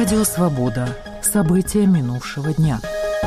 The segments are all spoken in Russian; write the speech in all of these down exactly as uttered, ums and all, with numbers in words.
Радио «Свобода». События минувшего дня.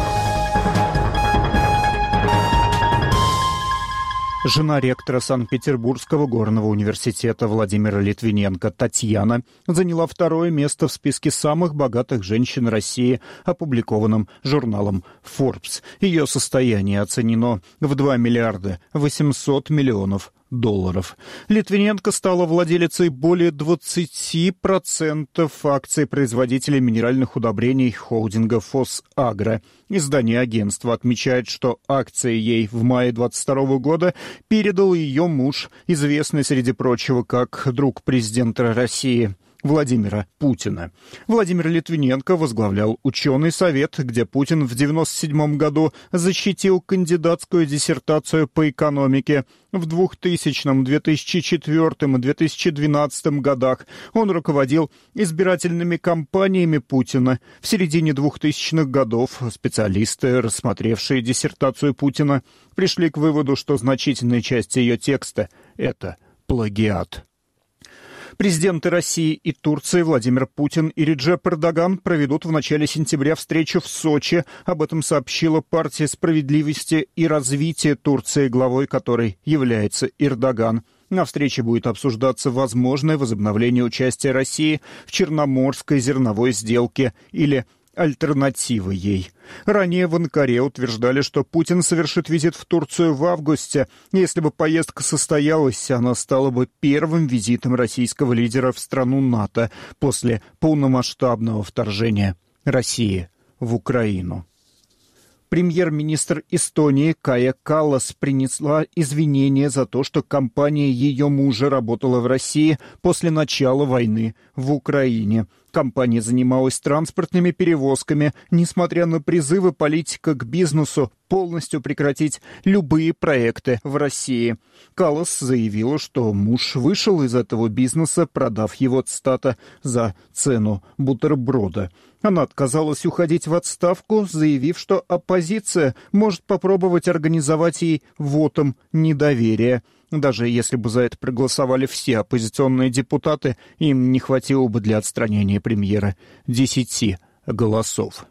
Жена ректора Санкт-Петербургского горного университета Владимира Литвиненко Татьяна заняла второе место в списке самых богатых женщин России, опубликованном журналом Forbes. Ее состояние оценено в два миллиарда восемьсот миллионов долларов. Литвиненко стала владелицей более двадцати процентов акций производителей минеральных удобрений холдинга «Фосагро». Издание агентства отмечает, что акции ей в мае двадцать второго года передал ее муж, известный, среди прочего, как друг президента России Владимира Путина. Владимир Литвиненко возглавлял ученый совет, где Путин в девяносто седьмом году защитил кандидатскую диссертацию по экономике. В двухтысячном, две тысячи четвёртом и две тысячи двенадцатом годах он руководил избирательными кампаниями Путина. В середине двухтысячных годов специалисты, рассмотревшие диссертацию Путина, пришли к выводу, что значительная часть ее текста — это плагиат. Президенты России и Турции Владимир Путин и Реджеп Эрдоган проведут в начале сентября встречу в Сочи. Об этом сообщила партия справедливости и развития Турции, главой которой является Эрдоган. На встрече будет обсуждаться возможное возобновление участия России в Черноморской зерновой сделке или альтернативы ей. Ранее в Анкаре утверждали, что Путин совершит визит в Турцию в августе. Если бы поездка состоялась, она стала бы первым визитом российского лидера в страну НАТО после полномасштабного вторжения России в Украину. Премьер-министр Эстонии Кая Каллас принесла извинения за то, что компания ее мужа работала в России после начала войны в Украине. Компания занималась транспортными перевозками, несмотря на призывы политика к бизнесу полностью прекратить любые проекты в России. Каллас заявила, что муж вышел из этого бизнеса, продав его, цитата, за цену бутерброда. Она отказалась уходить в отставку, заявив, что оппозиция может попробовать организовать ей вотум недоверия. Даже если бы за это проголосовали все оппозиционные депутаты, им не хватило бы для отстранения премьера десяти голосов.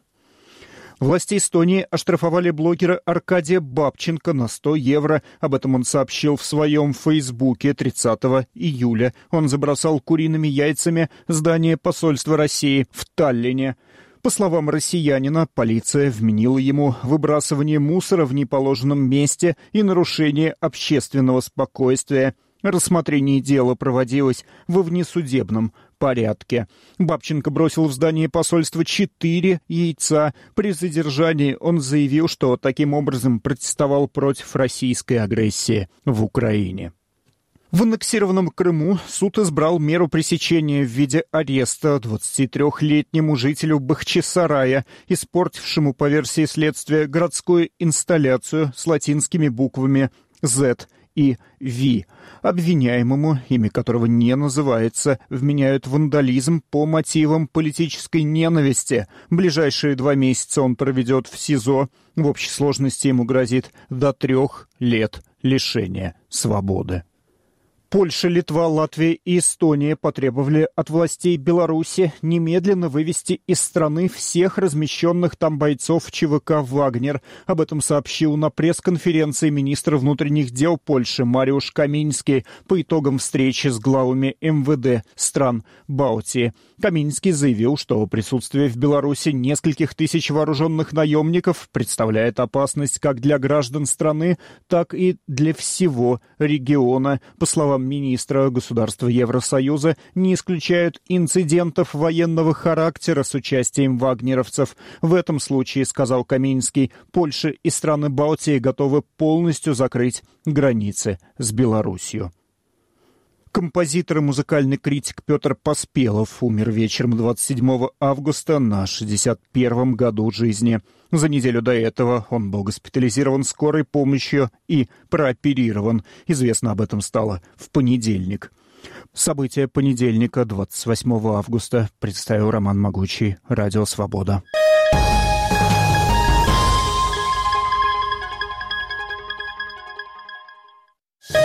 Власти Эстонии оштрафовали блогера Аркадия Бабченко на сто евро. Об этом он сообщил в своем фейсбуке тридцатого июля. Он забросал куриными яйцами здание посольства России в Таллине. По словам россиянина, полиция вменила ему выбрасывание мусора в неположенном месте и нарушение общественного спокойствия. Рассмотрение дела проводилось во внесудебном порядке. Бабченко бросил в здание посольства четыре яйца. При задержании он заявил, что таким образом протестовал против российской агрессии в Украине. В аннексированном Крыму суд избрал меру пресечения в виде ареста двадцатитрёхлетнему жителю Бахчисарая, испортившему, по версии следствия, городскую инсталляцию с латинскими буквами «Z» и «V». Обвиняемому, имя которого не называется, вменяют вандализм по мотивам политической ненависти. Ближайшие два месяца он проведет в СИЗО. В общей сложности ему грозит до трех лет лишения свободы. Польша, Литва, Латвия и Эстония потребовали от властей Беларуси немедленно вывести из страны всех размещенных там бойцов ЧВК «Вагнер». Об этом сообщил на пресс-конференции министр внутренних дел Польши Мариуш Каминский по итогам встречи с главами эм вэ дэ стран Балтии. Каминский заявил, что присутствие в Беларуси нескольких тысяч вооруженных наемников представляет опасность как для граждан страны, так и для всего региона. По словам министра, государства Евросоюза не исключают инцидентов военного характера с участием вагнеровцев. В этом случае, сказал Каминский, Польша и страны Балтии готовы полностью закрыть границы с Белоруссией. Композитор и музыкальный критик Петр Поспелов умер вечером двадцать седьмого августа на шестьдесят первом году жизни. За неделю до этого он был госпитализирован скорой помощью и прооперирован. Известно об этом стало в понедельник. События понедельника, двадцать восьмого августа, представил Роман Могучий, Радио «Свобода».